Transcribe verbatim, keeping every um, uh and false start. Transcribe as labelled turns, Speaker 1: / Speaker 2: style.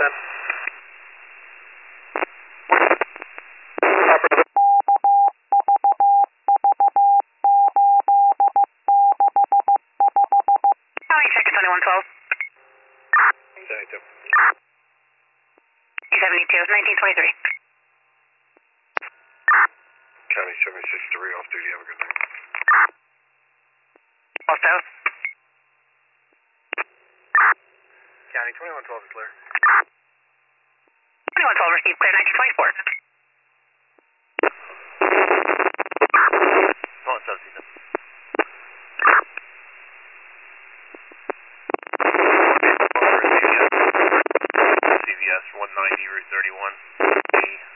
Speaker 1: ten.
Speaker 2: County check twenty-one twelve.
Speaker 1: seventy-two.
Speaker 2: seventy-two, nineteen twenty-three.
Speaker 1: County seventy-six three, off duty, have a good night.
Speaker 2: Also.
Speaker 1: County twenty-one twelve is clear.
Speaker 2: twenty-one twelve received, clear nineteen twenty-four.
Speaker 1: Oh, it's seventy-two. C V S one ninety, Route thirty-one.